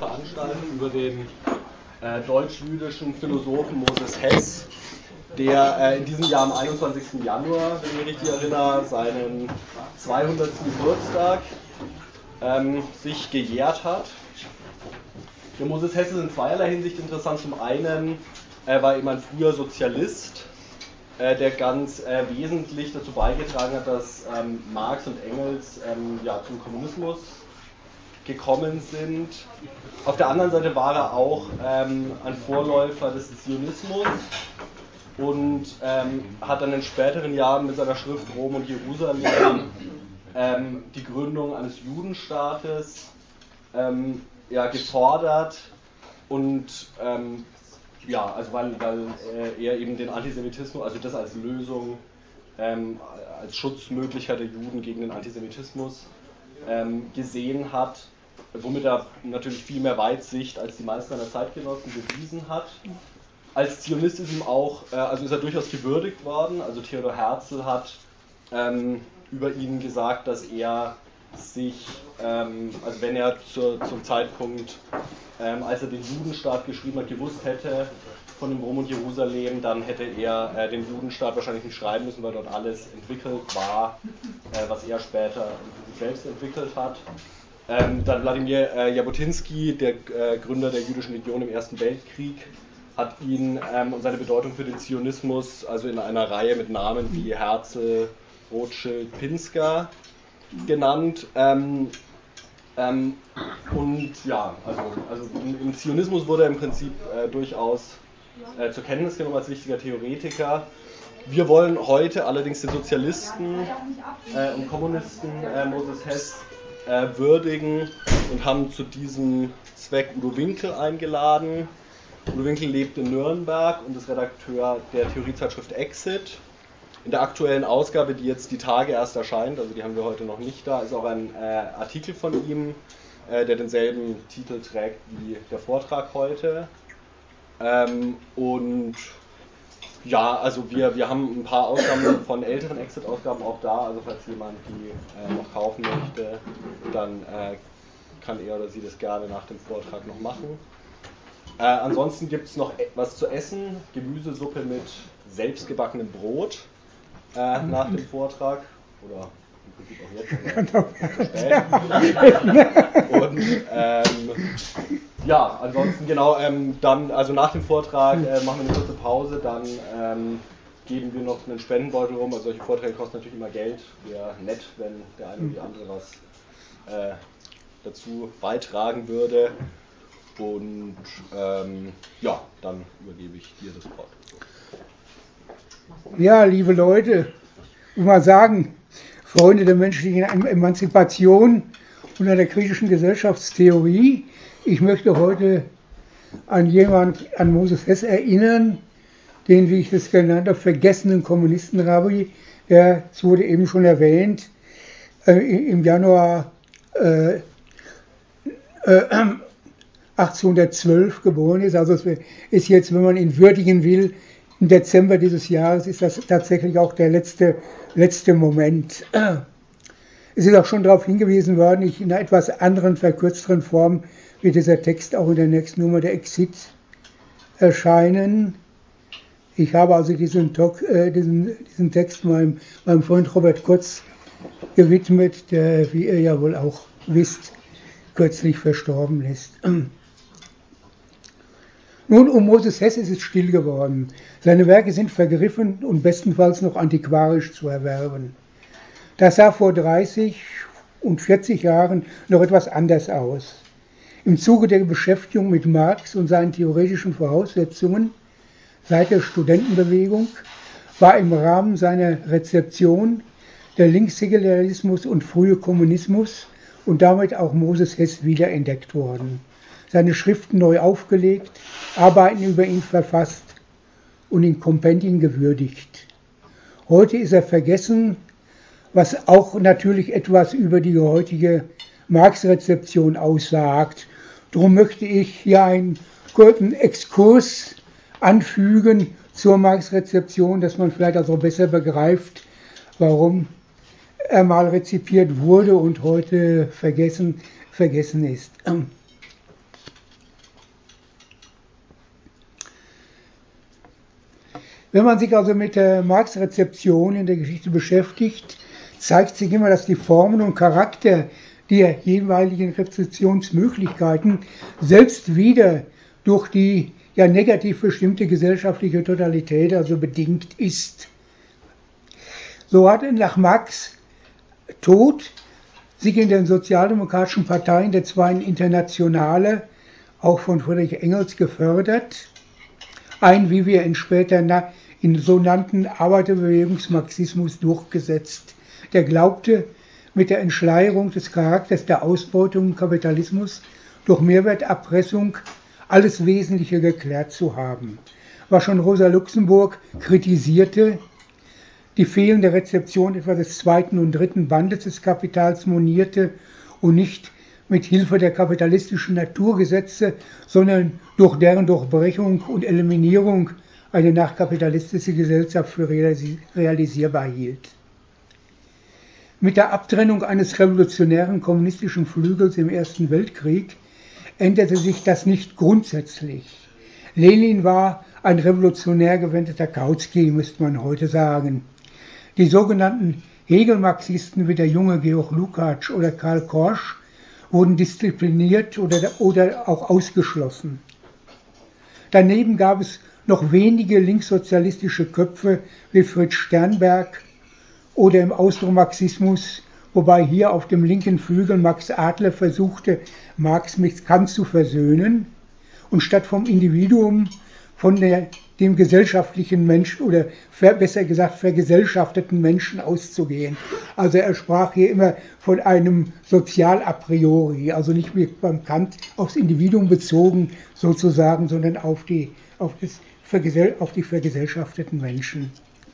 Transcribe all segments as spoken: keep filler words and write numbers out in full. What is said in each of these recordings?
veranstalten über den äh, deutsch-jüdischen Philosophen Moses Hess, der äh, in diesem Jahr am einundzwanzigsten Januar, wenn ich mich richtig erinnere, seinen zweihundertsten Geburtstag ähm, sich gejährt hat. Der Moses Hess ist in zweierlei Hinsicht interessant. Zum einen äh, war er eben ein früher Sozialist, äh, der ganz äh, wesentlich dazu beigetragen hat, dass ähm, Marx und Engels ähm, ja, zum Kommunismus gekommen sind. Auf der anderen Seite war er auch ähm, ein Vorläufer des Zionismus und ähm, hat dann in späteren Jahren mit seiner Schrift Rom und Jerusalem ähm, die Gründung eines Judenstaates ähm, ja, gefordert und ähm, ja, also weil, weil äh, er eben den Antisemitismus, also das als Lösung, ähm, als Schutzmöglichkeit der Juden gegen den Antisemitismus ähm, gesehen hat, womit er natürlich viel mehr Weitsicht als die meisten seiner Zeitgenossen bewiesen hat. Als Zionist ist ihm auch, äh, also ist er durchaus gewürdigt worden. Also Theodor Herzl hat ähm, über ihn gesagt, dass er sich, ähm, also wenn er zur, zum Zeitpunkt, ähm, als er den Judenstaat geschrieben hat, gewusst hätte von dem Rom und Jerusalem, dann hätte er äh, den Judenstaat wahrscheinlich nicht schreiben müssen, weil dort alles entwickelt war, äh, was er später selbst entwickelt hat. Ähm, dann Wladimir äh, Jabotinsky, der äh, Gründer der Jüdischen Legion im Ersten Weltkrieg, hat ihn ähm, und seine Bedeutung für den Zionismus, also in einer Reihe mit Namen wie Herzl, Rothschild, Pinsker genannt. Ähm, ähm, und ja, also, also im, im Zionismus wurde er im Prinzip äh, durchaus äh, zur Kenntnis genommen als wichtiger Theoretiker. Wir wollen heute allerdings den Sozialisten äh, und Kommunisten äh, Moses Hess äh, würdigen und haben zu diesem Zweck Udo Winkel eingeladen. Udo Winkel lebt in Nürnberg und ist Redakteur der Theoriezeitschrift Exit. In der aktuellen Ausgabe, die jetzt die Tage erst erscheint, also die haben wir heute noch nicht da, ist auch ein äh, Artikel von ihm, äh, der denselben Titel trägt wie der Vortrag heute. Ähm, und ja, also wir, wir haben ein paar Ausgaben von älteren Exit-Ausgaben auch da, also falls jemand die äh, noch kaufen möchte, dann äh, kann er oder sie das gerne nach dem Vortrag noch machen. Äh, ansonsten gibt es noch was zu essen, Gemüsesuppe mit selbstgebackenem Brot äh, nach dem Vortrag, oder im Prinzip auch jetzt, aber und ähm, ja, ansonsten genau, ähm, dann, also nach dem Vortrag äh, machen wir eine kurze Pause, dann ähm, geben wir noch einen Spendenbeutel rum, also solche Vorträge kosten natürlich immer Geld, wäre nett, wenn der eine oder die andere was äh, dazu beitragen würde. Und ähm, ja, dann übergebe ich dir das Wort. Ja, liebe Leute, ich will mal sagen, Freunde der menschlichen Emanzipation und an der kritischen Gesellschaftstheorie, ich möchte heute an jemand, an Moses Hess erinnern, den, wie ich das genannt habe, vergessenen Kommunistenrabbi, der, es wurde eben schon erwähnt, äh, im Januar äh, äh, achtzehnhundertzwölf geboren ist, also es ist jetzt, wenn man ihn würdigen will, im Dezember dieses Jahres ist das tatsächlich auch der letzte, letzte Moment. Es ist auch schon darauf hingewiesen worden, ich in einer etwas anderen, verkürzteren Form wird dieser Text auch in der nächsten Nummer der Exit erscheinen. Ich habe also diesen, Talk, äh, diesen, diesen Text meinem, meinem Freund Robert Kotz gewidmet, der, wie ihr ja wohl auch wisst, kürzlich verstorben ist. Nun, um Moses Hess ist es still geworden. Seine Werke sind vergriffen und bestenfalls noch antiquarisch zu erwerben. Das sah vor dreißig und vierzig Jahren noch etwas anders aus. Im Zuge der Beschäftigung mit Marx und seinen theoretischen Voraussetzungen seit der Studentenbewegung war im Rahmen seiner Rezeption der Linkssäkularismus und frühe Kommunismus und damit auch Moses Hess wiederentdeckt worden. Seine Schriften neu aufgelegt, Arbeiten über ihn verfasst und in Kompendien gewürdigt. Heute ist er vergessen, was auch natürlich etwas über die heutige Marx-Rezeption aussagt. Darum möchte ich hier einen kurzen Exkurs anfügen zur Marx-Rezeption, dass man vielleicht also besser begreift, warum er mal rezipiert wurde und heute vergessen, vergessen ist. Wenn man sich also mit der Marx-Rezeption in der Geschichte beschäftigt, zeigt sich immer, dass die Formen und Charakter der jeweiligen Rezeptionsmöglichkeiten selbst wieder durch die ja negativ bestimmte gesellschaftliche Totalität also bedingt ist. So hat nach Marx' Tod sich in den sozialdemokratischen Parteien der Zweiten Internationale, auch von Friedrich Engels gefördert, ein, wie wir ihn später in sogenannten Arbeiterbewegungsmarxismus durchgesetzt, der glaubte, mit der Entschleierung des Charakters der Ausbeutung im Kapitalismus durch Mehrwerterpressung alles Wesentliche geklärt zu haben. Was schon Rosa Luxemburg kritisierte, die fehlende Rezeption etwa des zweiten und dritten Bandes des Kapitals monierte und nicht mit Hilfe der kapitalistischen Naturgesetze, sondern durch deren Durchbrechung und Eliminierung eine nachkapitalistische Gesellschaft für realisierbar hielt. Mit der Abtrennung eines revolutionären kommunistischen Flügels im Ersten Weltkrieg änderte sich das nicht grundsätzlich. Lenin war ein revolutionär gewendeter Kautsky, müsste man heute sagen. Die sogenannten Hegel-Marxisten wie der junge Georg Lukács oder Karl Korsch wurden diszipliniert oder, oder auch ausgeschlossen. Daneben gab es noch wenige linkssozialistische Köpfe wie Fritz Sternberg oder im Austromarxismus, wobei hier auf dem linken Flügel Max Adler versuchte, Marx mit Kant zu versöhnen und statt vom Individuum von der, dem gesellschaftlichen Menschen oder besser gesagt vergesellschafteten Menschen auszugehen. Also er sprach hier immer von einem Sozial a priori, also nicht wie beim Kant aufs Individuum bezogen sozusagen, sondern auf die, auf das, auf die vergesellschafteten Menschen.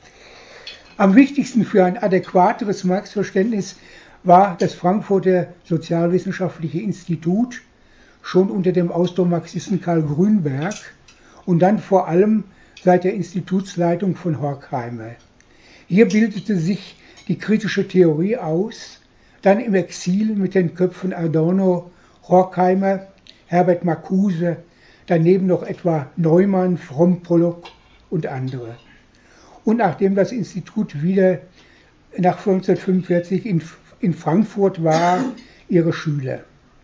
Am wichtigsten für ein adäquateres Marx-Verständnis war das Frankfurter Sozialwissenschaftliche Institut, schon unter dem Austromarxisten Karl Grünberg und dann vor allem seit der Institutsleitung von Horkheimer. Hier bildete sich die kritische Theorie aus, dann im Exil mit den Köpfen Adorno, Horkheimer, Herbert Marcuse, daneben noch etwa Neumann, Fromm, Pollock und andere. Und nachdem das Institut wieder nach neunzehnhundertfünfundvierzig in, in Frankfurt war, ihre Schüler.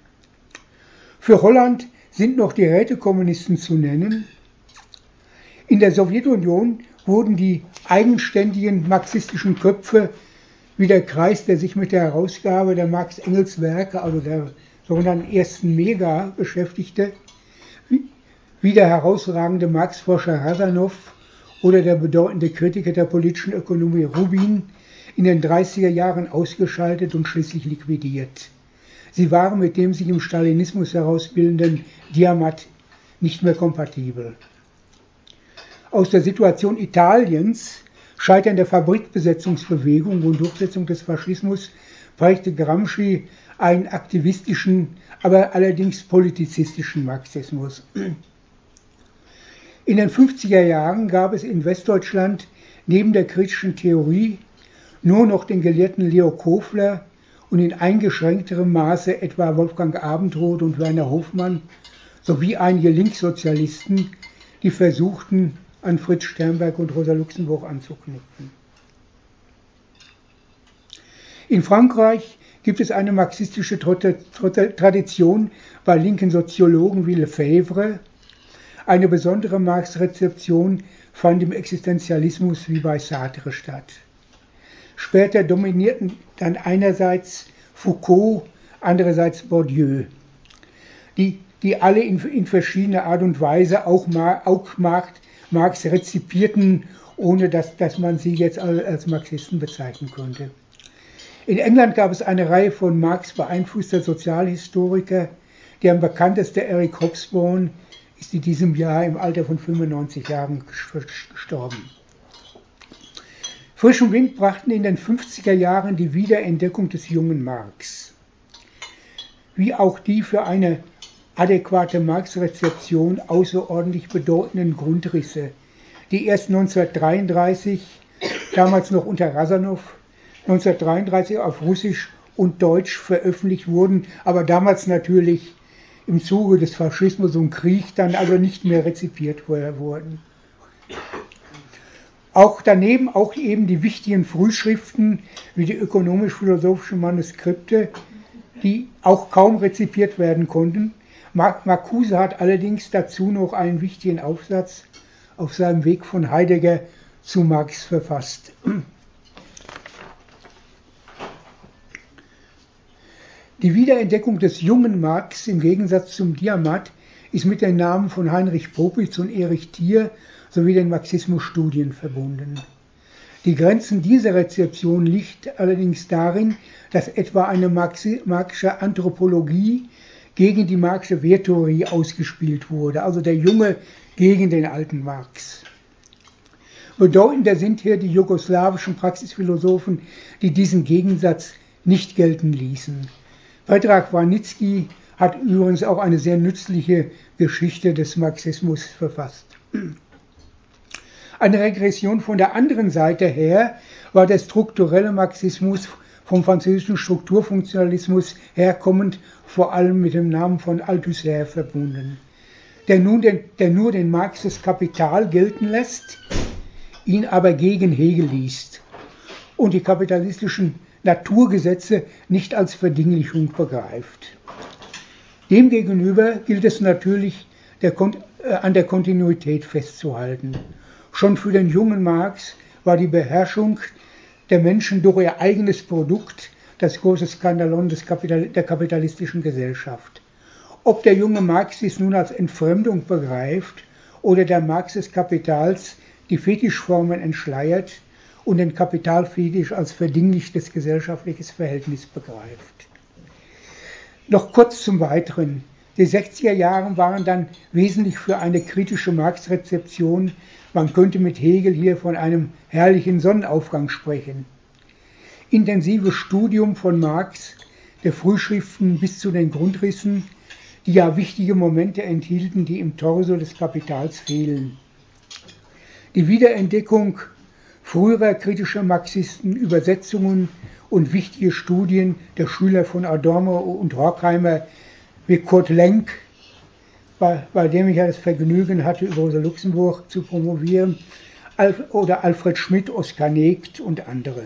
Für Holland sind noch die Rätekommunisten zu nennen. In der Sowjetunion wurden die eigenständigen marxistischen Köpfe, wie der Kreis, der sich mit der Herausgabe der Marx-Engels-Werke, also der sogenannten ersten Mega, beschäftigte, wie der herausragende Marx-Forscher Rasanow oder der bedeutende Kritiker der politischen Ökonomie Rubin, in den dreißiger Jahren ausgeschaltet und schließlich liquidiert. Sie waren mit dem sich im Stalinismus herausbildenden Diamat nicht mehr kompatibel. Aus der Situation Italiens, Scheitern der Fabrikbesetzungsbewegung und Durchsetzung des Faschismus, prägte Gramsci einen aktivistischen, aber allerdings politizistischen Marxismus. In den fünfziger Jahren gab es in Westdeutschland neben der kritischen Theorie nur noch den Gelehrten Leo Kofler und in eingeschränkterem Maße etwa Wolfgang Abendroth und Werner Hofmann sowie einige Linkssozialisten, die versuchten, an Fritz Sternberg und Rosa Luxemburg anzuknüpfen. In Frankreich gibt es eine marxistische Tradition bei linken Soziologen wie Lefebvre. Eine besondere Marx-Rezeption fand im Existenzialismus wie bei Sartre statt. Später dominierten dann einerseits Foucault, andererseits Bourdieu, die, die alle in, in verschiedener Art und Weise auch, auch Marx rezipierten, ohne dass, dass man sie jetzt als Marxisten bezeichnen könnte. In England gab es eine Reihe von Marx beeinflusster Sozialhistoriker. Der am bekanntesten, Eric Hobsbawm, ist in diesem Jahr im Alter von fünfundneunzig Jahren gestorben. Frischen Wind brachten in den fünfziger Jahren die Wiederentdeckung des jungen Marx, wie auch die für eine adäquate Marx-Rezeption außerordentlich bedeutenden Grundrisse, die erst neunzehnhundertdreiunddreißig, damals noch unter Rasanow, neunzehnhundertdreiunddreißig auf Russisch und Deutsch veröffentlicht wurden, aber damals natürlich im Zuge des Faschismus und Krieg dann also nicht mehr rezipiert wurden. Auch daneben auch eben die wichtigen Frühschriften wie die ökonomisch-philosophischen Manuskripte, die auch kaum rezipiert werden konnten. Marcuse hat allerdings dazu noch einen wichtigen Aufsatz auf seinem Weg von Heidegger zu Marx verfasst. Die Wiederentdeckung des jungen Marx im Gegensatz zum Diamat ist mit den Namen von Heinrich Popitz und Erich Thier sowie den Marxismusstudien verbunden. Die Grenzen dieser Rezeption liegt allerdings darin, dass etwa eine marxische Anthropologie gegen die Marxische Werttheorie ausgespielt wurde, also der Junge gegen den alten Marx. Bedeutender sind hier die jugoslawischen Praxisphilosophen, die diesen Gegensatz nicht gelten ließen. Predrag Warnicki hat übrigens auch eine sehr nützliche Geschichte des Marxismus verfasst. Eine Regression von der anderen Seite her war der strukturelle Marxismus vom französischen Strukturfunktionalismus herkommend vor allem mit dem Namen von Althusser verbunden, der, nun den, der nur den Marx des Kapital gelten lässt, ihn aber gegen Hegel liest und die kapitalistischen Naturgesetze nicht als Verdinglichung begreift. Demgegenüber gilt es natürlich, der, äh, an der Kontinuität festzuhalten. Schon für den jungen Marx war die Beherrschung der Menschen durch ihr eigenes Produkt das große Skandalon des Kapital der kapitalistischen Gesellschaft. Ob der junge Marx dies nun als Entfremdung begreift oder der Marx des Kapitals die Fetischformen entschleiert und den Kapitalfetisch als verdinglichtes gesellschaftliches Verhältnis begreift. Noch kurz zum Weiteren. Die sechziger Jahre waren dann wesentlich für eine kritische Marx-Rezeption. Man könnte mit Hegel hier von einem herrlichen Sonnenaufgang sprechen. Intensives Studium von Marx, der Frühschriften bis zu den Grundrissen, die ja wichtige Momente enthielten, die im Torso des Kapitals fehlen. Die Wiederentdeckung früherer kritischer Marxisten, Übersetzungen und wichtige Studien der Schüler von Adorno und Horkheimer wie Kurt Lenk, bei, bei dem ich ja das Vergnügen hatte, über Rosa Luxemburg zu promovieren, oder Alfred Schmidt, Oskar Negt und andere.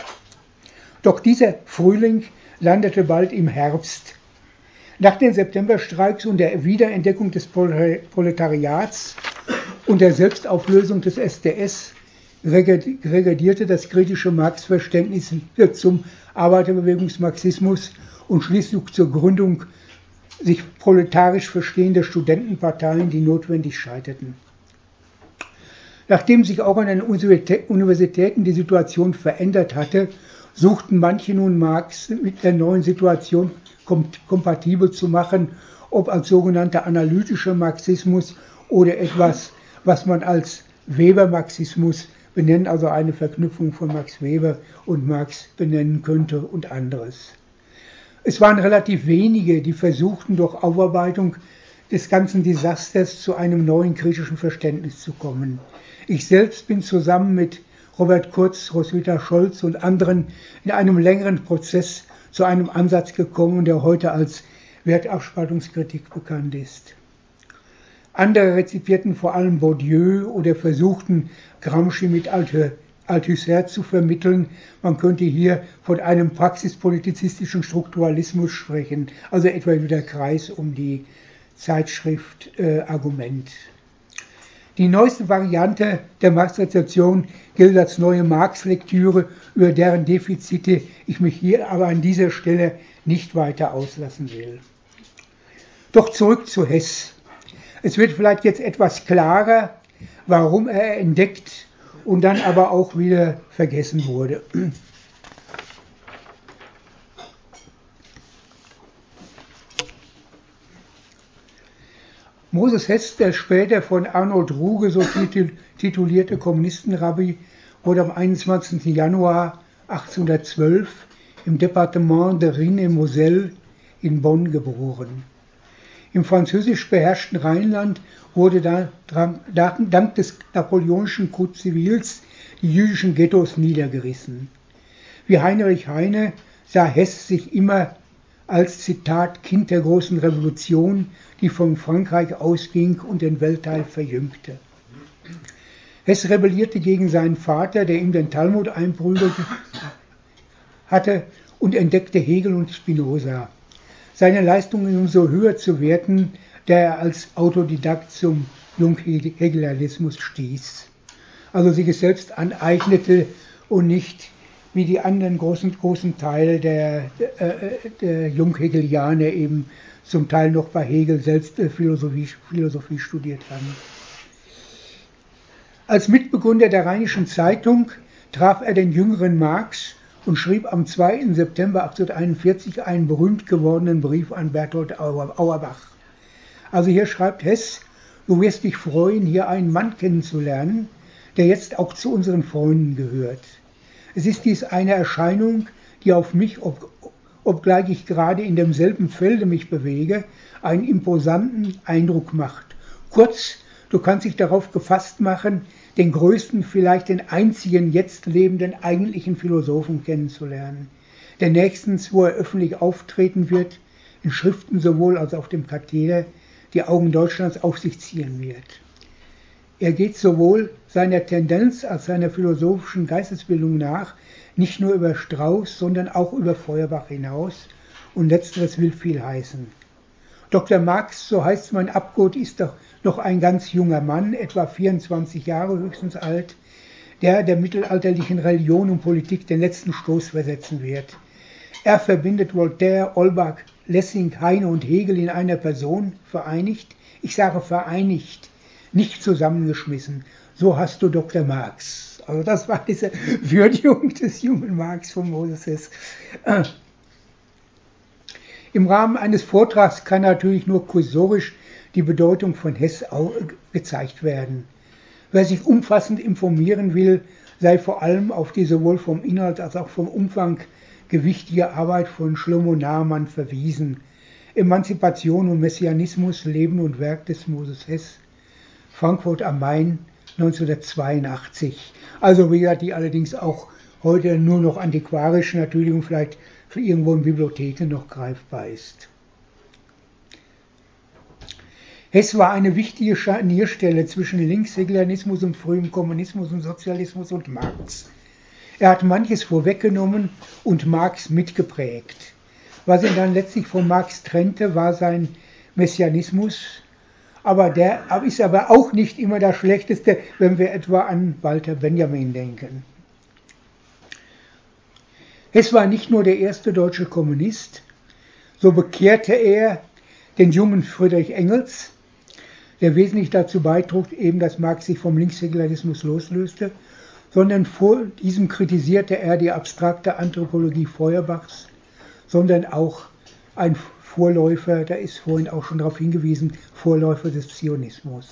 Doch dieser Frühling landete bald im Herbst. Nach den Septemberstreiks und der Wiederentdeckung des Proletariats und der Selbstauflösung des S D S regredierte das kritische Marx-Verständnis zum Arbeiterbewegungsmarxismus und schließlich zur Gründung sich proletarisch verstehender Studentenparteien, die notwendig scheiterten. Nachdem sich auch an den Universitäten die Situation verändert hatte, suchten manche nun Marx mit der neuen Situation kompatibel zu machen, ob als sogenannter analytischer Marxismus oder etwas, was man als Weber-Marxismus benennen, also eine Verknüpfung von Max Weber und Marx benennen könnte und anderes. Es waren relativ wenige, die versuchten, durch Aufarbeitung des ganzen Desasters zu einem neuen kritischen Verständnis zu kommen. Ich selbst bin zusammen mit Robert Kurz, Roswitha Scholz und anderen in einem längeren Prozess zu einem Ansatz gekommen, der heute als Wertabspaltungskritik bekannt ist. Andere rezipierten vor allem Bourdieu oder versuchten, Gramsci mit Althusser zu vermitteln. Man könnte hier von einem praxispolitizistischen Strukturalismus sprechen, also etwa wie der Kreis um die Zeitschrift äh, Argument. Die neueste Variante der Marx-Rezeption gilt als neue Marx-Lektüre, über deren Defizite ich mich hier aber an dieser Stelle nicht weiter auslassen will. Doch zurück zu Hess. Es wird vielleicht jetzt etwas klarer, warum er entdeckt und dann aber auch wieder vergessen wurde. Moses Hess, der später von Arnold Ruge so titulierte Kommunistenrabbi, wurde am einundzwanzigsten Januar achtzehnhundertzwölf im Departement de Rhin-et-Moselle in Bonn geboren. Im französisch beherrschten Rheinland wurde da, dank des napoleonischen Coup Civils die jüdischen Ghettos niedergerissen. Wie Heinrich Heine sah Hess sich immer als, Zitat, Kind der großen Revolution, die von Frankreich ausging und den Weltteil verjüngte. Hess rebellierte gegen seinen Vater, der ihm den Talmud einprügelte hatte, und entdeckte Hegel und Spinoza. Seine Leistungen umso höher zu werten, da er als Autodidakt zum Junghegelianismus stieß. Also sich es selbst aneignete und nicht wie die anderen großen, großen Teil der, äh, der Junghegelianer eben zum Teil noch bei Hegel selbst äh, Philosophie, Philosophie studiert haben. Als Mitbegründer der Rheinischen Zeitung traf er den jüngeren Marx und schrieb am zweiten September achtzehnhunderteinundvierzig einen berühmt gewordenen Brief an Berthold Auerbach. Also hier schreibt Hess: Du wirst dich freuen, hier einen Mann kennenzulernen, der jetzt auch zu unseren Freunden gehört. Es ist dies eine Erscheinung, die auf mich, ob, obgleich ich gerade in demselben Felde mich bewege, einen imposanten Eindruck macht. Kurz, du kannst dich darauf gefasst machen, den größten, vielleicht den einzigen jetzt lebenden eigentlichen Philosophen kennenzulernen, der nächstens, wo er öffentlich auftreten wird, in Schriften sowohl als auf dem Katheder, die Augen Deutschlands auf sich ziehen wird. Er geht sowohl seiner Tendenz als seiner philosophischen Geistesbildung nach, nicht nur über Strauß, sondern auch über Feuerbach hinaus, und letzteres will viel heißen. Doktor Marx, so heißt mein Abgott, ist doch noch ein ganz junger Mann, etwa vierundzwanzig Jahre höchstens alt, der der mittelalterlichen Religion und Politik den letzten Stoß versetzen wird. Er verbindet Voltaire, Olbach, Lessing, Heine und Hegel in einer Person, vereinigt. Ich sage vereinigt, nicht zusammengeschmissen. So hast du Doktor Marx. Also das war diese Würdigung des jungen Marx von Moses Hess. Im Rahmen eines Vortrags kann natürlich nur kursorisch die Bedeutung von Hess gezeigt werden. Wer sich umfassend informieren will, sei vor allem auf die sowohl vom Inhalt als auch vom Umfang gewichtige Arbeit von Shlomo Nahrmann verwiesen. Emanzipation und Messianismus, Leben und Werk des Moses Hess, Frankfurt am Main, neunzehnhundertzweiundachtzig. Also wie gesagt, die allerdings auch heute nur noch antiquarisch natürlich und vielleicht für irgendwo in Bibliotheken noch greifbar ist. Hess war eine wichtige Scharnierstelle zwischen Linkshegelianismus und frühem Kommunismus und Sozialismus und Marx. Er hat manches vorweggenommen und Marx mitgeprägt. Was ihn dann letztlich von Marx trennte, war sein Messianismus, aber der ist aber auch nicht immer das Schlechteste, wenn wir etwa an Walter Benjamin denken. Hess war nicht nur der erste deutsche Kommunist, so bekehrte er den jungen Friedrich Engels, der wesentlich dazu beitrug, eben, dass Marx sich vom Linkshegelianismus loslöste, sondern vor diesem kritisierte er die abstrakte Anthropologie Feuerbachs, sondern auch ein Vorläufer, da ist vorhin auch schon darauf hingewiesen, Vorläufer des Zionismus.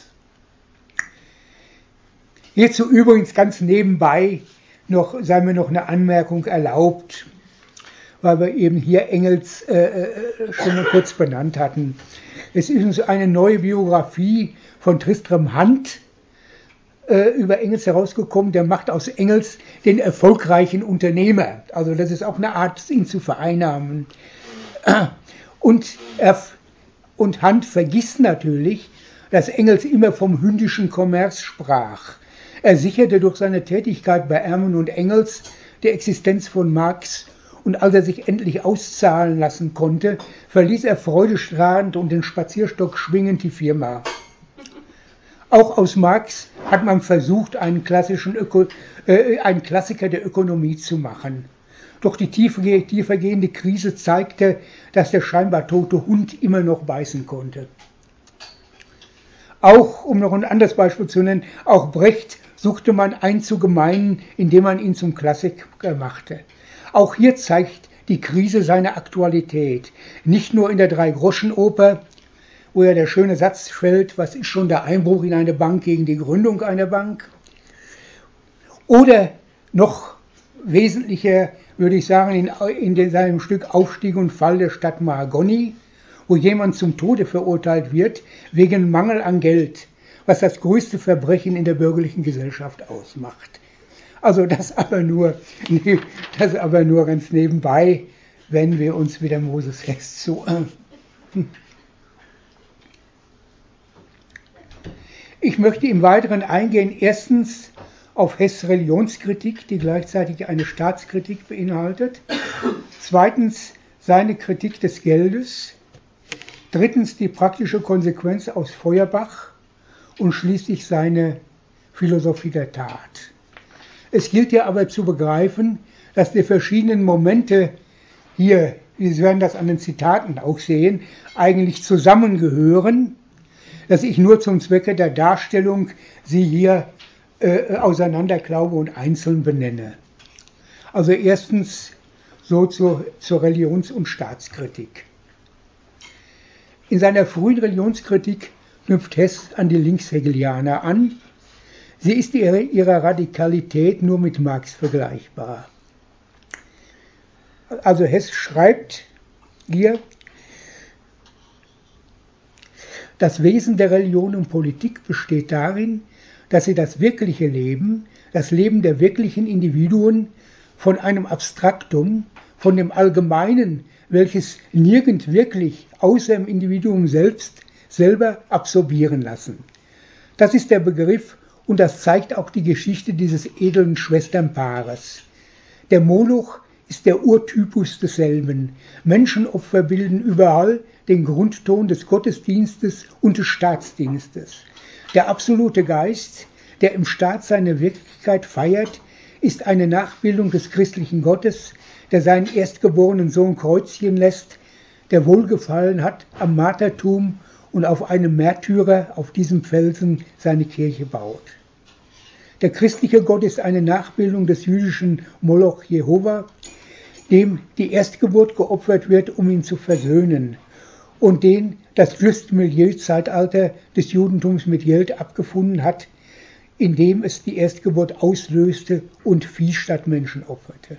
Hierzu übrigens ganz nebenbei noch, sei mir noch eine Anmerkung erlaubt, weil wir eben hier Engels äh, schon mal kurz benannt hatten. Es ist eine neue Biografie von Tristram Hunt äh, über Engels herausgekommen, der macht aus Engels den erfolgreichen Unternehmer. Also das ist auch eine Art, ihn zu vereinnahmen. Und, er, und Hunt vergisst natürlich, dass Engels immer vom hündischen Kommerz sprach. Er sicherte durch seine Tätigkeit bei Ehrmann und Engels die Existenz von Marx, und als er sich endlich auszahlen lassen konnte, verließ er freudestrahlend und den Spazierstock schwingend die Firma. Auch aus Marx hat man versucht, einen, klassischen Öko, äh, einen Klassiker der Ökonomie zu machen. Doch die tiefergehende Krise zeigte, dass der scheinbar tote Hund immer noch beißen konnte. Auch, um noch ein anderes Beispiel zu nennen, auch Brecht suchte man einzugemeinen, indem man ihn zum Klassiker machte. Auch hier zeigt die Krise seine Aktualität. Nicht nur in der Drei-Groschen-Oper, wo ja der schöne Satz fällt, was ist schon der Einbruch in eine Bank gegen die Gründung einer Bank? Oder noch wesentlicher, würde ich sagen, in, in seinem Stück Aufstieg und Fall der Stadt Mahagoni, wo jemand zum Tode verurteilt wird wegen Mangel an Geld, was das größte Verbrechen in der bürgerlichen Gesellschaft ausmacht. Also das aber nur, das aber nur ganz nebenbei, wenn wir uns wieder Moses Hess zu. Ich möchte im Weiteren eingehen, erstens auf Hess' Religionskritik, die gleichzeitig eine Staatskritik beinhaltet, zweitens seine Kritik des Geldes, drittens die praktische Konsequenz aus Feuerbach und schließlich seine Philosophie der Tat. Es gilt ja aber zu begreifen, dass die verschiedenen Momente hier, Sie werden das an den Zitaten auch sehen, eigentlich zusammengehören, dass ich nur zum Zwecke der Darstellung sie hier äh, auseinanderklaube und einzeln benenne. Also erstens so zur, zur Religions- und Staatskritik. In seiner frühen Religionskritik knüpft Hess an die Linkshegelianer an. Sie ist in ihrer Radikalität nur mit Marx vergleichbar. Also Hess schreibt hier, das Wesen der Religion und Politik besteht darin, dass sie das wirkliche Leben, das Leben der wirklichen Individuen von einem Abstraktum, von dem Allgemeinen, welches nirgend wirklich außer im Individuum selbst selber absorbieren lassen. Das ist der Begriff und das zeigt auch die Geschichte dieses edlen Schwesternpaares. Der Moloch ist der Urtypus desselben. Menschenopfer bilden überall den Grundton des Gottesdienstes und des Staatsdienstes. Der absolute Geist, der im Staat seine Wirklichkeit feiert, ist eine Nachbildung des christlichen Gottes, der seinen erstgeborenen Sohn kreuzigen lässt, der Wohlgefallen hat am Martertum und auf einem Märtyrer auf diesem Felsen seine Kirche baut. Der christliche Gott ist eine Nachbildung des jüdischen Moloch Jehova, dem die Erstgeburt geopfert wird, um ihn zu versöhnen, und den das Just-Milieu-Zeitalter des Judentums mit Geld abgefunden hat, indem es die Erstgeburt auslöste und Vieh statt Menschen opferte.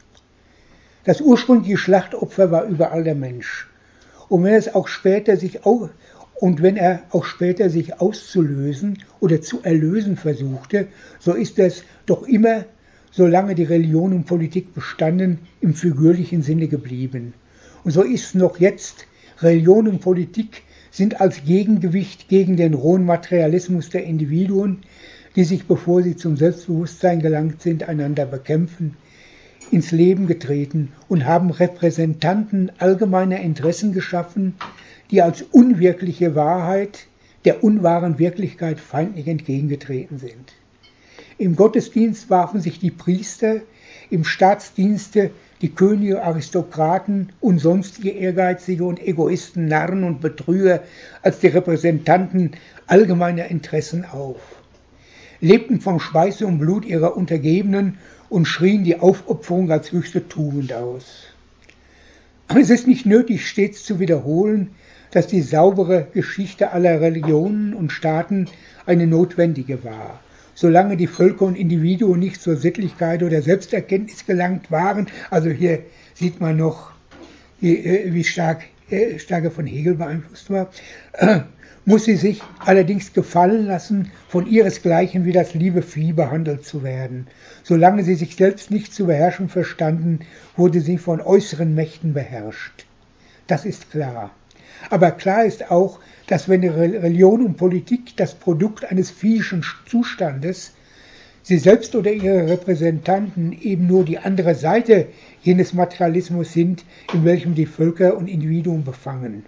Das ursprüngliche Schlachtopfer war überall der Mensch. Und wenn es auch später sich auch, und wenn er auch später sich auszulösen oder zu erlösen versuchte, so ist es doch immer, solange die Religion und Politik bestanden, im figürlichen Sinne geblieben. Und so ist noch jetzt, Religion und Politik sind als Gegengewicht gegen den rohen Materialismus der Individuen, die sich, bevor sie zum Selbstbewusstsein gelangt sind, einander bekämpfen, ins Leben getreten und haben Repräsentanten allgemeiner Interessen geschaffen, die als unwirkliche Wahrheit der unwahren Wirklichkeit feindlich entgegengetreten sind. Im Gottesdienst warfen sich die Priester, im Staatsdienste die Könige, Aristokraten und sonstige Ehrgeizige und Egoisten, Narren und Betrüger als die Repräsentanten allgemeiner Interessen auf, lebten vom Schweiße und Blut ihrer Untergebenen und schrien die Aufopferung als höchste Tugend aus. Aber es ist nicht nötig, stets zu wiederholen, dass die saubere Geschichte aller Religionen und Staaten eine notwendige war. Solange die Völker und Individuen nicht zur Sittlichkeit oder Selbsterkenntnis gelangt waren, also hier sieht man noch, wie, wie stark, stark er von Hegel beeinflusst war, äh, muss sie sich allerdings gefallen lassen, von ihresgleichen wie das liebe Vieh behandelt zu werden. Solange sie sich selbst nicht zu beherrschen verstanden, wurde sie von äußeren Mächten beherrscht. Das ist klar. Aber klar ist auch, dass wenn Religion und Politik das Produkt eines viehischen Zustandes, sie selbst oder ihre Repräsentanten eben nur die andere Seite jenes Materialismus sind, in welchem die Völker und Individuen befangen.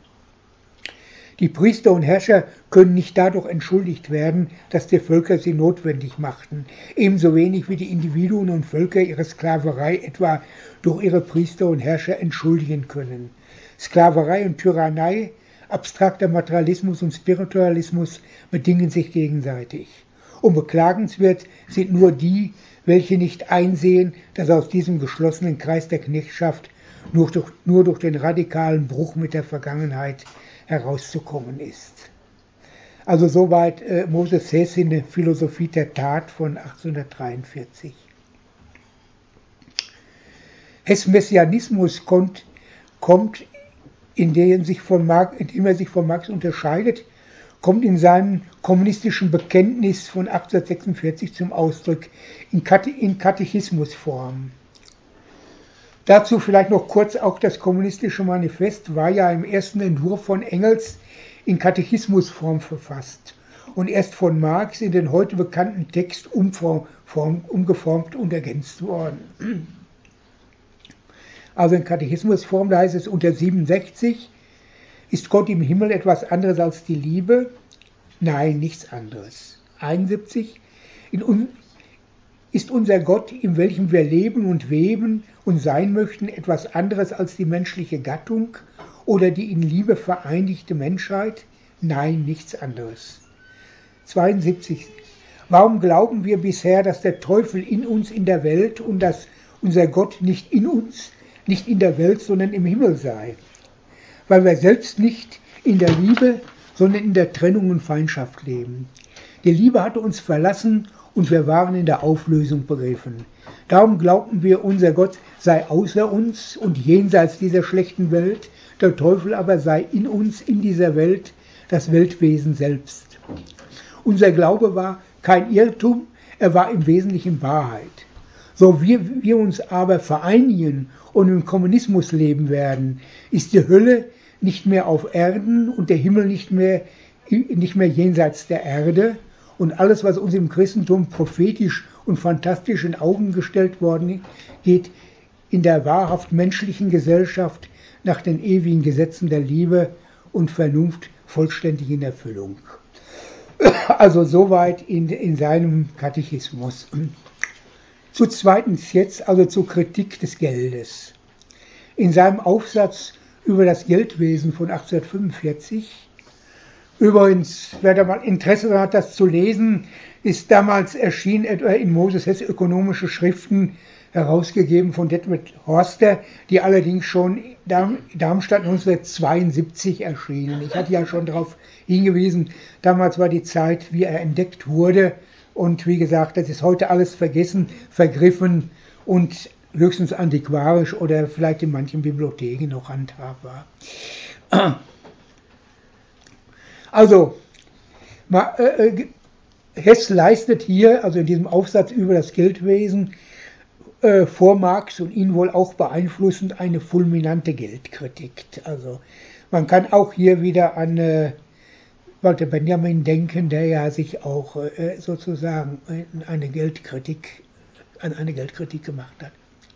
Die Priester und Herrscher können nicht dadurch entschuldigt werden, dass die Völker sie notwendig machten, ebenso wenig wie die Individuen und Völker ihre Sklaverei etwa durch ihre Priester und Herrscher entschuldigen können. Sklaverei und Tyrannei, abstrakter Materialismus und Spiritualismus bedingen sich gegenseitig. Und beklagenswert sind nur die, welche nicht einsehen, dass aus diesem geschlossenen Kreis der Knechtschaft nur durch, nur durch den radikalen Bruch mit der Vergangenheit herauszukommen ist. Also soweit äh, Moses Hess in der Philosophie der Tat von achtzehnhundertdreiundvierzig. Hess' Messianismus kommt, kommt indem, sich von Marx, indem er sich von Marx unterscheidet, kommt in seinem kommunistischen Bekenntnis von achtzehnhundertsechsundvierzig zum Ausdruck in, Kate, in Katechismusform. Dazu vielleicht noch kurz, auch das kommunistische Manifest war ja im ersten Entwurf von Engels in Katechismusform verfasst. und erst von Marx in den heute bekannten Text umform, form, umgeformt und ergänzt worden. Also in Katechismusform, da heißt es unter siebenundsechzig, ist Gott im Himmel etwas anderes als die Liebe? Nein, nichts anderes. einundsiebzig, in un, ist unser Gott, in welchem wir leben und weben und sein möchten, etwas anderes als die menschliche Gattung oder die in Liebe vereinigte Menschheit? Nein, nichts anderes. zweiundsiebzig. Warum glauben wir bisher, dass der Teufel in uns in der Welt und dass unser Gott nicht in uns, nicht in der Welt, sondern im Himmel sei? Weil wir selbst nicht in der Liebe, sondern in der Trennung und Feindschaft leben. Die Liebe hatte uns verlassen und wir waren in der Auflösung begriffen. Darum glaubten wir, unser Gott sei außer uns und jenseits dieser schlechten Welt, der Teufel aber sei in uns, in dieser Welt, das Weltwesen selbst. Unser Glaube war kein Irrtum, er war im Wesentlichen Wahrheit. So wie wir uns aber vereinigen und im Kommunismus leben werden, ist die Hölle nicht mehr auf Erden und der Himmel nicht mehr, nicht mehr jenseits der Erde. Und alles, was uns im Christentum prophetisch und fantastisch in Augen gestellt worden geht, in der wahrhaft menschlichen Gesellschaft nach den ewigen Gesetzen der Liebe und Vernunft vollständig in Erfüllung. Also soweit in, in seinem Katechismus. Zu zweitens jetzt, also zur Kritik des Geldes. In seinem Aufsatz über das Geldwesen von achtzehnhundertfünfundvierzig, übrigens, wer da mal Interesse hat, das zu lesen, ist damals erschienen etwa in Moses Hess Ökonomische Schriften, herausgegeben von Detmold Horster, die allerdings schon in Darmstadt neunzehnhundertzweiundsiebzig erschienen. Ich hatte ja schon darauf hingewiesen, damals war die Zeit, wie er entdeckt wurde, und wie gesagt, das ist heute alles vergessen, vergriffen und höchstens antiquarisch oder vielleicht in manchen Bibliotheken noch handhabbar. Also, Hess leistet hier, also in diesem Aufsatz über das Geldwesen, äh, vor Marx und ihn wohl auch beeinflussend, eine fulminante Geldkritik. Also man kann auch hier wieder an äh, Walter Benjamin denken, der ja sich auch äh, sozusagen eine Geldkritik, an eine Geldkritik gemacht hat.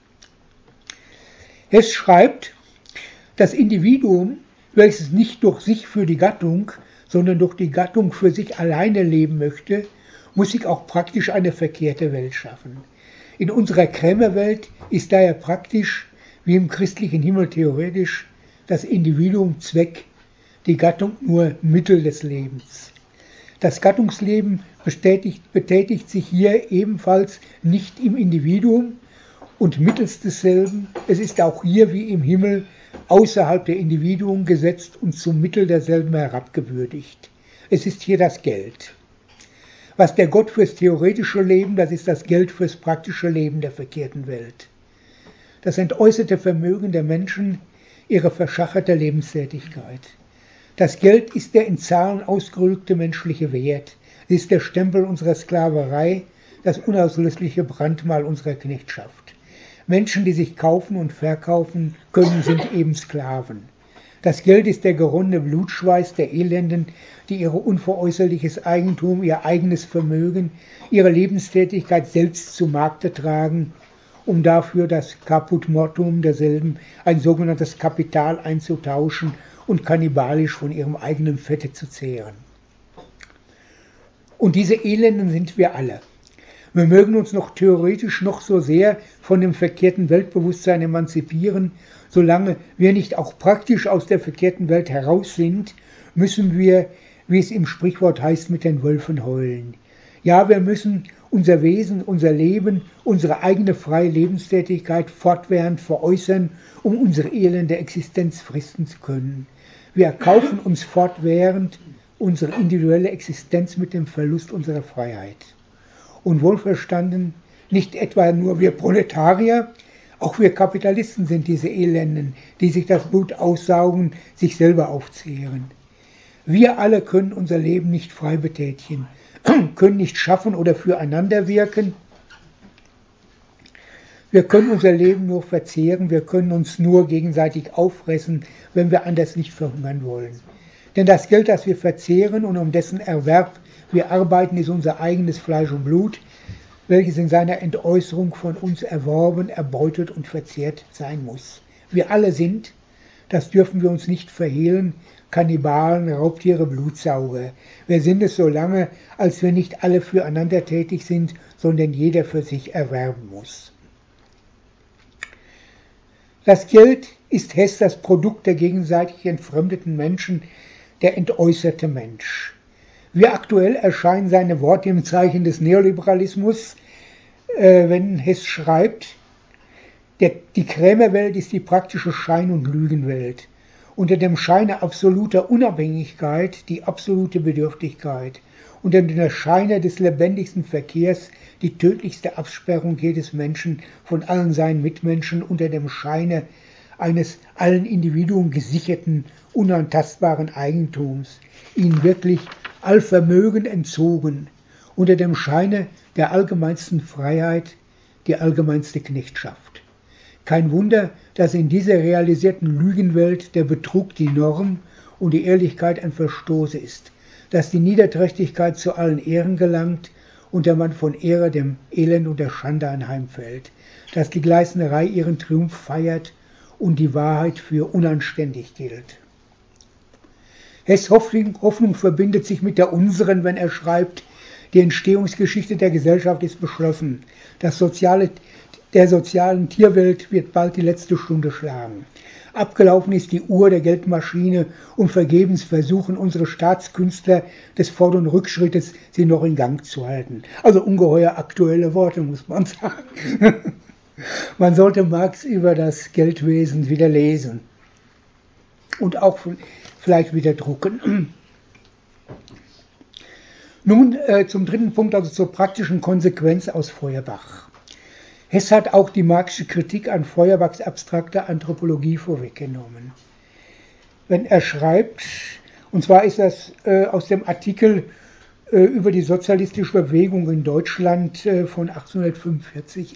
Hess schreibt, das Individuum, welches nicht durch sich für die Gattung, sondern durch die Gattung für sich alleine leben möchte, muss sich auch praktisch eine verkehrte Welt schaffen. In unserer Krämerwelt ist daher praktisch, wie im christlichen Himmel theoretisch, das Individuum Zweck, die Gattung nur Mittel des Lebens. Das Gattungsleben betätigt, betätigt sich hier ebenfalls nicht im Individuum und mittels desselben, es ist auch hier wie im Himmel außerhalb der Individuen gesetzt und zum Mittel derselben herabgewürdigt. Es ist hier das Geld. Was der Gott fürs theoretische Leben, das ist das Geld fürs praktische Leben der verkehrten Welt. Das entäußerte Vermögen der Menschen, ihre verschacherte Lebenstätigkeit. Das Geld ist der in Zahlen ausgedrückte menschliche Wert. Es ist der Stempel unserer Sklaverei, das unauslöschliche Brandmal unserer Knechtschaft. Menschen, die sich kaufen und verkaufen können, sind eben Sklaven. Das Geld ist der geronnene Blutschweiß der Elenden, die ihr unveräußerliches Eigentum, ihr eigenes Vermögen, ihre Lebenstätigkeit selbst zu Markte tragen, um dafür das Caput Mortuum derselben, ein sogenanntes Kapital, einzutauschen und kannibalisch von ihrem eigenen Fette zu zehren. Und diese Elenden sind wir alle. Wir mögen uns noch theoretisch noch so sehr von dem verkehrten Weltbewusstsein emanzipieren, solange wir nicht auch praktisch aus der verkehrten Welt heraus sind, müssen wir, wie es im Sprichwort heißt, mit den Wölfen heulen. Ja, wir müssen unser Wesen, unser Leben, unsere eigene freie Lebenstätigkeit fortwährend veräußern, um unsere elende Existenz fristen zu können. Wir erkaufen uns fortwährend unsere individuelle Existenz mit dem Verlust unserer Freiheit. Und wohlverstanden, nicht etwa nur wir Proletarier, auch wir Kapitalisten sind diese Elenden, die sich das Blut aussaugen, sich selber aufzehren. Wir alle können unser Leben nicht frei betätigen, können nicht schaffen oder füreinander wirken. Wir können unser Leben nur verzehren, wir können uns nur gegenseitig auffressen, wenn wir anders nicht verhungern wollen. Denn das Geld, das wir verzehren und um dessen Erwerb wir arbeiten, ist unser eigenes Fleisch und Blut, welches in seiner Entäußerung von uns erworben, erbeutet und verzehrt sein muss. Wir alle sind, das dürfen wir uns nicht verhehlen, Kannibalen, Raubtiere, Blutsauger. Wir sind es so lange, als wir nicht alle füreinander tätig sind, sondern jeder für sich erwerben muss. Das Geld ist Hess das Produkt der gegenseitig entfremdeten Menschen, der entäußerte Mensch. Wie aktuell erscheinen seine Worte im Zeichen des Neoliberalismus, äh, wenn Hess schreibt, der, die Krämerwelt ist die praktische Schein- und Lügenwelt. Unter dem Scheine absoluter Unabhängigkeit die absolute Bedürftigkeit, unter dem Scheine des lebendigsten Verkehrs die tödlichste Absperrung jedes Menschen von allen seinen Mitmenschen, unter dem Scheine eines allen Individuen gesicherten, unantastbaren Eigentums, ihnen wirklich all Vermögen entzogen, unter dem Scheine der allgemeinsten Freiheit die allgemeinste Knechtschaft. Kein Wunder, dass in dieser realisierten Lügenwelt der Betrug die Norm und die Ehrlichkeit ein Verstoß ist, dass die Niederträchtigkeit zu allen Ehren gelangt und der Mann von Ehre dem Elend und der Schande anheimfällt, dass die Gleißnerei ihren Triumph feiert und die Wahrheit für unanständig gilt. Hess' Hoffnung, Hoffnung verbindet sich mit der unseren, wenn er schreibt, die Entstehungsgeschichte der Gesellschaft ist beschlossen. Das soziale, der sozialen Tierwelt wird bald die letzte Stunde schlagen. Abgelaufen ist die Uhr der Geldmaschine und vergebens versuchen unsere Staatskünstler des Fort- und Rückschrittes, sie noch in Gang zu halten. Also ungeheuer aktuelle Worte, muss man sagen. Man sollte Marx über das Geldwesen wieder lesen und auch vielleicht wieder drucken. Nun äh, zum dritten Punkt, also zur praktischen Konsequenz aus Feuerbach. Hess hat auch die marxische Kritik an Feuerbachs abstrakter Anthropologie vorweggenommen. Wenn er schreibt, und zwar ist das äh, aus dem Artikel äh, über die sozialistische Bewegung in Deutschland äh, von achtzehnhundertfünfundvierzig.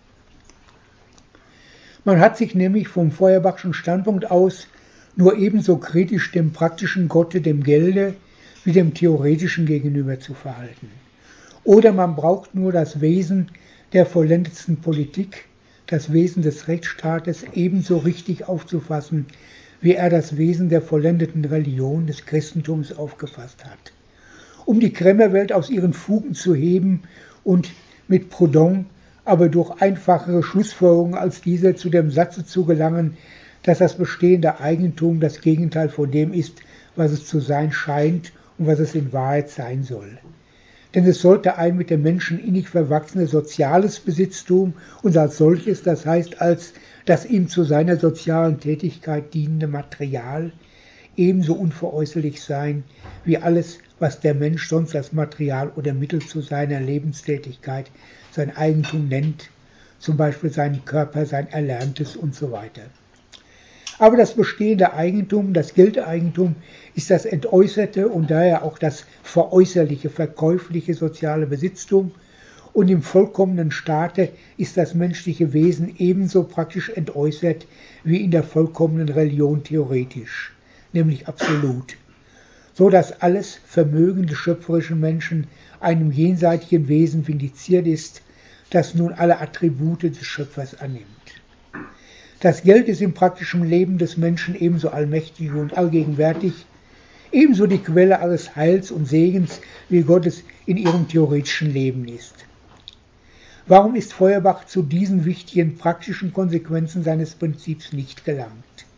Man hat sich nämlich vom Feuerbachschen Standpunkt aus nur ebenso kritisch dem praktischen Gotte, dem Gelde, wie dem theoretischen gegenüber zu verhalten. Oder man braucht nur das Wesen der vollendetsten Politik, das Wesen des Rechtsstaates ebenso richtig aufzufassen, wie er das Wesen der vollendeten Religion des Christentums aufgefasst hat. Um die Krämerwelt aus ihren Fugen zu heben und mit Proudhon, aber durch einfachere Schlussfolgerungen als diese zu dem Satze zu gelangen, dass das bestehende Eigentum das Gegenteil von dem ist, was es zu sein scheint und was es in Wahrheit sein soll. Denn es sollte ein mit dem Menschen innig verwachsenes soziales Besitztum und als solches, das heißt als das ihm zu seiner sozialen Tätigkeit dienende Material, ebenso unveräußerlich sein wie alles, was der Mensch sonst als Material oder Mittel zu seiner Lebenstätigkeit sein Eigentum nennt, zum Beispiel seinen Körper, sein Erlerntes und so weiter. Aber das bestehende Eigentum, das Geldeigentum, ist das entäußerte und daher auch das veräußerliche, verkäufliche soziale Besitztum. Und im vollkommenen Staate ist das menschliche Wesen ebenso praktisch entäußert wie in der vollkommenen Religion theoretisch, nämlich absolut. So dass alles Vermögen des schöpferischen Menschen einem jenseitigen Wesen vindiziert ist, das nun alle Attribute des Schöpfers annimmt. Das Geld ist im praktischen Leben des Menschen ebenso allmächtig und allgegenwärtig, ebenso die Quelle alles Heils und Segens, wie Gott es in ihrem theoretischen Leben ist. Warum ist Feuerbach zu diesen wichtigen praktischen Konsequenzen seines Prinzips nicht gelangt?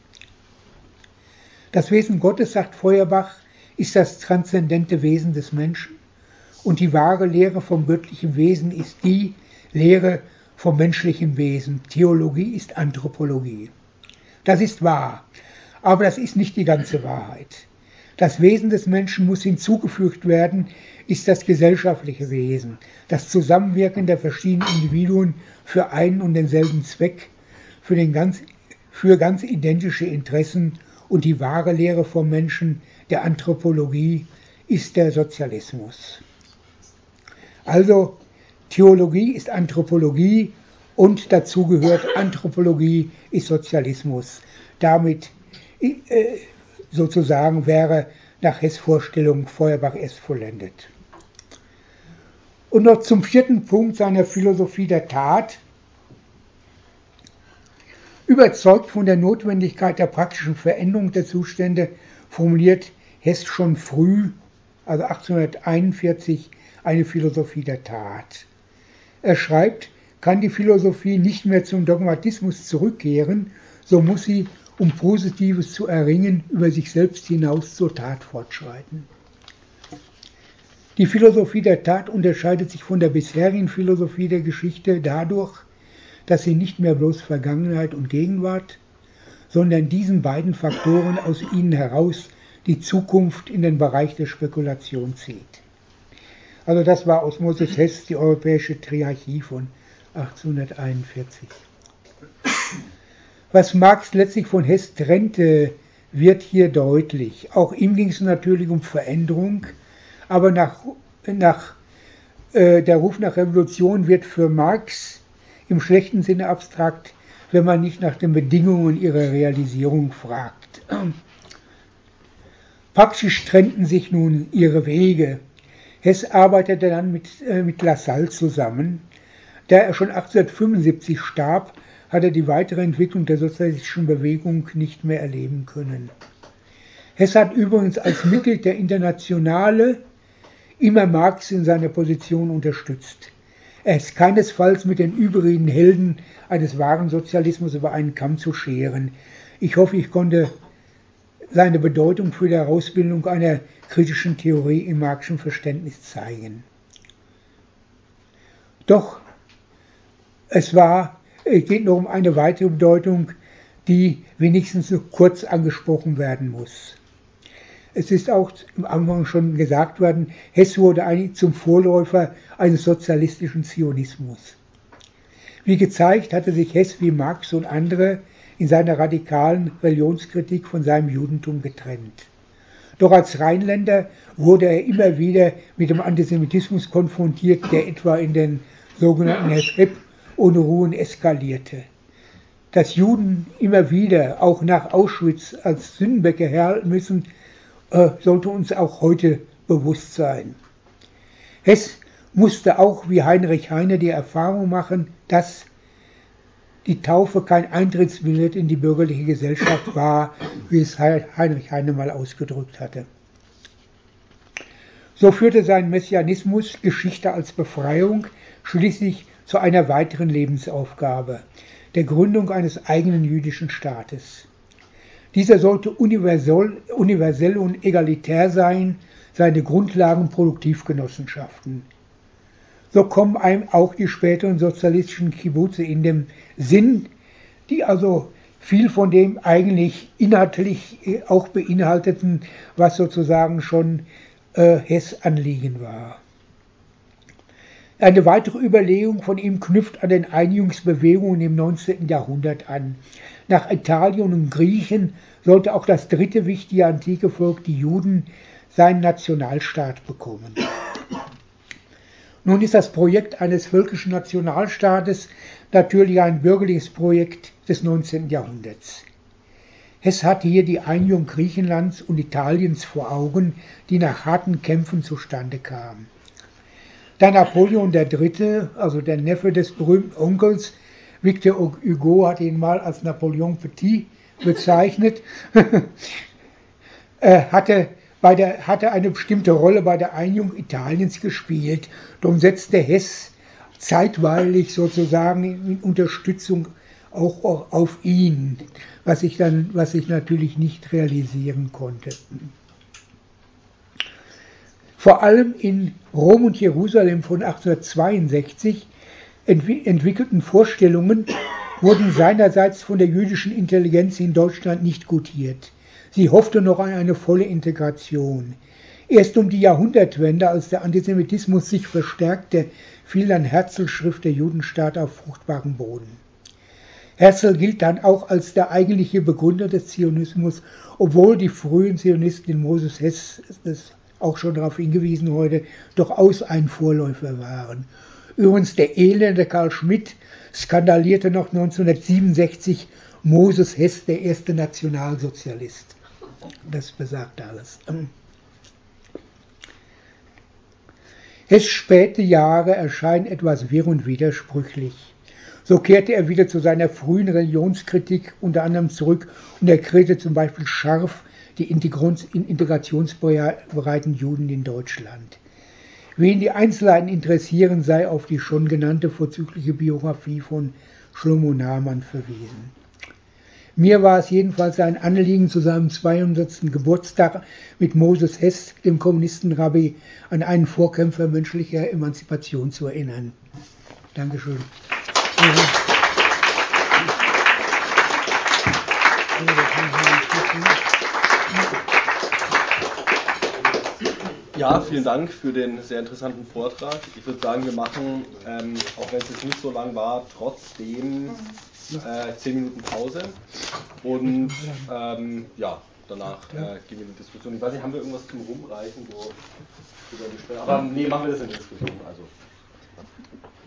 Das Wesen Gottes, sagt Feuerbach, ist das transzendente Wesen des Menschen und die wahre Lehre vom göttlichen Wesen ist die Lehre vom menschlichen Wesen. Theologie ist Anthropologie. Das ist wahr, aber das ist nicht die ganze Wahrheit. Das Wesen des Menschen muss hinzugefügt werden, ist das gesellschaftliche Wesen, das Zusammenwirken der verschiedenen Individuen für einen und denselben Zweck, für, den ganz, für ganz identische Interessen und die wahre Lehre vom Menschen, der Anthropologie, ist der Sozialismus. Also, Theologie ist Anthropologie und dazu gehört Anthropologie ist Sozialismus. Damit äh, sozusagen wäre nach Hess' Vorstellung Feuerbach erst vollendet. Und noch zum vierten Punkt seiner Philosophie der Tat. Überzeugt von der Notwendigkeit der praktischen Veränderung der Zustände formuliert Hess schon früh, also achtzehnhunderteinundvierzig, eine Philosophie der Tat. Er schreibt, kann die Philosophie nicht mehr zum Dogmatismus zurückkehren, so muss sie, um Positives zu erringen, über sich selbst hinaus zur Tat fortschreiten. Die Philosophie der Tat unterscheidet sich von der bisherigen Philosophie der Geschichte dadurch, dass sie nicht mehr bloß Vergangenheit und Gegenwart, sondern diesen beiden Faktoren aus ihnen heraus die Zukunft in den Bereich der Spekulation zieht. Also das war aus Moses Hess die europäische Triarchie von achtzehnhunderteinundvierzig. Was Marx letztlich von Hess trennte, wird hier deutlich. Auch ihm ging es natürlich um Veränderung, aber nach, nach äh, der Ruf nach Revolution wird für Marx im schlechten Sinne abstrakt, wenn man nicht nach den Bedingungen ihrer Realisierung fragt. Praktisch trennten sich nun ihre Wege. Hess arbeitete dann mit, äh, mit Lassalle zusammen. Da er schon achtzehnhundertfünfundsiebzig starb, hat er die weitere Entwicklung der sozialistischen Bewegung nicht mehr erleben können. Hess hat übrigens als Mitglied der Internationale immer Marx in seiner Position unterstützt. Er ist keinesfalls mit den übrigen Helden eines wahren Sozialismus über einen Kamm zu scheren. Ich hoffe, ich konnte seine Bedeutung für die Herausbildung einer kritischen Theorie im Marxischen Verständnis zeigen. Doch es war, es geht noch um eine weitere Bedeutung, die wenigstens nur kurz angesprochen werden muss. Es ist auch am Anfang schon gesagt worden, Hess wurde eigentlich zum Vorläufer eines sozialistischen Zionismus. Wie gezeigt, hatte sich Hess wie Marx und andere in seiner radikalen Religionskritik von seinem Judentum getrennt. Doch als Rheinländer wurde er immer wieder mit dem Antisemitismus konfrontiert, der etwa in den sogenannten Hep-Unruhen eskalierte. Dass Juden immer wieder, auch nach Auschwitz, als Sündenböcke herhalten müssen, äh, sollte uns auch heute bewusst sein. Hess musste auch wie Heinrich Heine die Erfahrung machen, dass die Taufe kein Eintrittsbillett in die bürgerliche Gesellschaft war, wie es Heinrich Heine mal ausgedrückt hatte. So führte sein Messianismus Geschichte als Befreiung schließlich zu einer weiteren Lebensaufgabe, der Gründung eines eigenen jüdischen Staates. Dieser sollte universell, universell und egalitär sein, seine Grundlagen Produktivgenossenschaften. So kommen einem auch die späteren sozialistischen Kibbutze in dem Sinn, die also viel von dem eigentlich inhaltlich auch beinhalteten, was sozusagen schon äh, Hess Anliegen war. Eine weitere Überlegung von ihm knüpft an den Einigungsbewegungen im neunzehnten Jahrhundert an. Nach Italien und Griechen sollte auch das dritte wichtige antike Volk, die Juden, seinen Nationalstaat bekommen. Nun ist das Projekt eines völkischen Nationalstaates natürlich ein bürgerliches Projekt des neunzehnten Jahrhunderts. Hess hatte hier die Einigung Griechenlands und Italiens vor Augen, die nach harten Kämpfen zustande kam. Da Napoleon der Dritte, also der Neffe des berühmten Onkels, Victor Hugo hat ihn mal als Napoleon Petit bezeichnet, hatte, bei der, hatte eine bestimmte Rolle bei der Einigung Italiens gespielt. Darum setzte Hess zeitweilig sozusagen in Unterstützung auch auf ihn, was ich dann, was ich natürlich nicht realisieren konnte. Vor allem in Rom und Jerusalem von achtzehnhundertzweiundsechzig entwickelten Vorstellungen wurden seinerseits von der jüdischen Intelligenz in Deutschland nicht gutiert. Sie hoffte noch an eine volle Integration. Erst um die Jahrhundertwende, als der Antisemitismus sich verstärkte, fiel dann Herzls Schrift Der Judenstaat auf fruchtbaren Boden. Herzl gilt dann auch als der eigentliche Begründer des Zionismus, obwohl die frühen Zionisten in Moses Hess, das ist auch schon darauf hingewiesen heute, durchaus ein Vorläufer waren. Übrigens der elende Karl Schmidt skandalierte noch neunzehnhundertsiebenundsechzig Moses Hess, der erste Nationalsozialist. Das besagt alles. Hess' späte Jahre erscheinen etwas wirr und widersprüchlich. So kehrte er wieder zu seiner frühen Religionskritik unter anderem zurück und erklärte zum Beispiel scharf die integrationsbereiten Juden in Deutschland. Wen die Einzelheiten interessieren, sei auf die schon genannte vorzügliche Biografie von Shlomo Nahmann verwiesen. Mir war es jedenfalls ein Anliegen, zu seinem zweihundertsten Geburtstag mit Moses Hess, dem Kommunistenrabbi, an einen Vorkämpfer menschlicher Emanzipation zu erinnern. Dankeschön. Ja, vielen Dank für den sehr interessanten Vortrag. Ich würde sagen, wir machen, ähm, auch wenn es jetzt nicht so lang war, trotzdem äh, zehn Minuten Pause. Und ähm, ja, danach äh, gehen wir in die Diskussion. Ich weiß nicht, haben wir irgendwas zum Rumreichen? So, über die Sp- Aber nee, machen wir das in der Diskussion. Also.